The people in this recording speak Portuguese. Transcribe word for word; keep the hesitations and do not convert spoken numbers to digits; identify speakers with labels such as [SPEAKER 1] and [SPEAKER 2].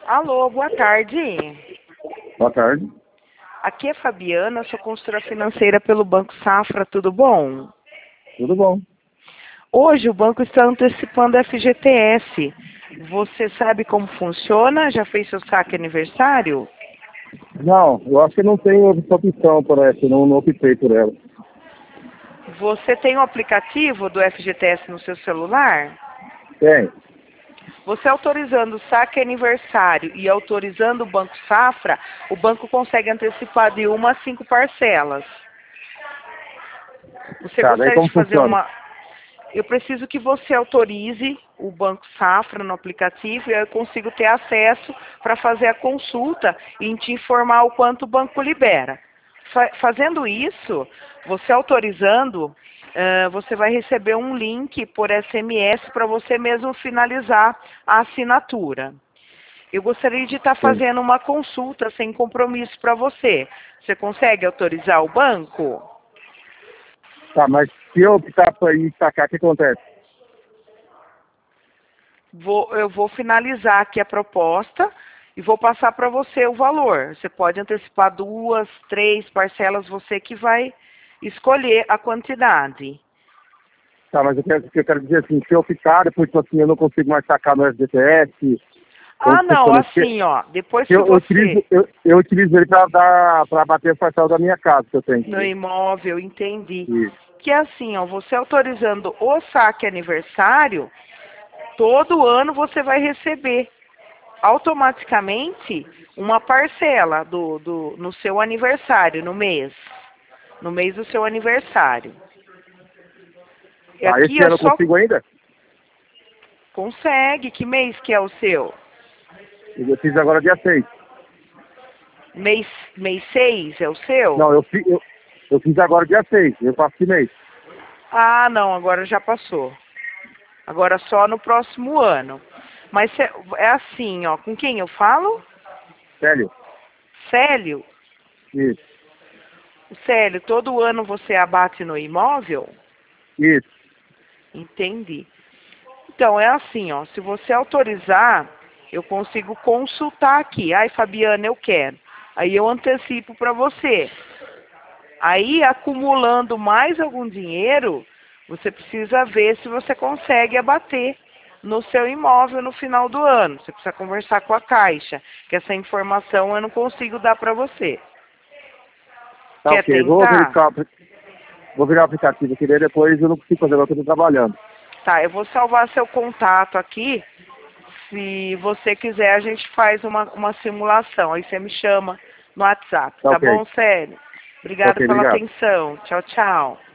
[SPEAKER 1] Alô, boa tarde.
[SPEAKER 2] Boa tarde.
[SPEAKER 1] Aqui é Fabiana, sou consultora financeira pelo Banco Safra, tudo bom?
[SPEAKER 2] Tudo bom.
[SPEAKER 1] Hoje o banco está antecipando a F G T S. Você sabe como funciona? Já fez seu saque aniversário?
[SPEAKER 2] Não, eu acho que não tem outra opção por essa, não, não optei por ela.
[SPEAKER 1] Você tem o aplicativo do F G T S no seu celular?
[SPEAKER 2] Tem.
[SPEAKER 1] Você autorizando o saque aniversário e autorizando o Banco Safra, o banco consegue antecipar de uma a cinco parcelas. Você
[SPEAKER 2] Tá, daí
[SPEAKER 1] gostaria
[SPEAKER 2] como
[SPEAKER 1] de fazer
[SPEAKER 2] funciona?
[SPEAKER 1] uma... Eu preciso que você autorize o Banco Safra no aplicativo e eu consigo ter acesso para fazer a consulta e te informar o quanto o banco libera. Fa- Fazendo isso, você autorizando, eh, você vai receber um link por S M S para você mesmo finalizar a assinatura. Eu gostaria de estar
[SPEAKER 2] Sim.
[SPEAKER 1] fazendo uma consulta sem compromisso para você. Você consegue autorizar o banco?
[SPEAKER 2] Tá, mas se eu optar por ir sacar, o que acontece?
[SPEAKER 1] Vou, eu vou finalizar aqui a proposta e vou passar para você o valor. Você pode antecipar duas, três parcelas, você que vai escolher a quantidade.
[SPEAKER 2] Tá, mas eu quero, eu quero dizer assim, se eu optar, depois tipo assim, eu não consigo mais sacar no F G T S, como
[SPEAKER 1] Ah,
[SPEAKER 2] que
[SPEAKER 1] não,
[SPEAKER 2] funciona? Porque
[SPEAKER 1] assim, ó, depois que
[SPEAKER 2] eu, eu, utilizo,
[SPEAKER 1] você,
[SPEAKER 2] eu, eu utilizo ele para dar, para bater o parcel da minha casa que eu tenho.
[SPEAKER 1] no imóvel, entendi,
[SPEAKER 2] Isso.
[SPEAKER 1] que assim, ó, você autorizando o saque aniversário, todo ano você vai receber automaticamente uma parcela do, do, no seu aniversário, no mês. No mês do seu aniversário. E
[SPEAKER 2] Tá,
[SPEAKER 1] aqui
[SPEAKER 2] esse
[SPEAKER 1] é
[SPEAKER 2] ano eu
[SPEAKER 1] só
[SPEAKER 2] consigo ainda?
[SPEAKER 1] consegue. Que mês que é o seu?
[SPEAKER 2] Eu fiz agora dia seis.
[SPEAKER 1] Mês, mês seis é o seu?
[SPEAKER 2] Não, eu, fi- eu, eu fiz agora dia seis. Eu faço que mês?
[SPEAKER 1] Ah, não, agora já passou. Agora só no próximo ano. Mas cê- é assim, ó, com quem eu falo?
[SPEAKER 2] Sério?
[SPEAKER 1] Célio?
[SPEAKER 2] Isso.
[SPEAKER 1] O Célio, todo ano você abate no imóvel?
[SPEAKER 2] Isso.
[SPEAKER 1] Entendi. Então, é assim, ó, se você autorizar, eu consigo consultar aqui. Ai, Fabiana, eu quero. Aí eu antecipo para você. Aí, acumulando mais algum dinheiro, você precisa ver se você consegue abater no seu imóvel no final do ano. Você precisa conversar com a Caixa, que essa informação eu não consigo dar para você.
[SPEAKER 2] Tá
[SPEAKER 1] Quer
[SPEAKER 2] ok. Vou
[SPEAKER 1] tentar?
[SPEAKER 2] verificar, vou virar o aplicativo aqui, daí depois eu não consigo fazer, agora que eu tô trabalhando.
[SPEAKER 1] Tá, eu vou salvar seu contato aqui. Se você quiser, a gente faz uma, uma simulação. Aí você me chama no WhatsApp,
[SPEAKER 2] Tá
[SPEAKER 1] tá
[SPEAKER 2] ok.
[SPEAKER 1] bom, Célio?
[SPEAKER 2] Tá
[SPEAKER 1] Obrigada
[SPEAKER 2] ok,
[SPEAKER 1] pela
[SPEAKER 2] obrigado.
[SPEAKER 1] atenção. Tchau, tchau.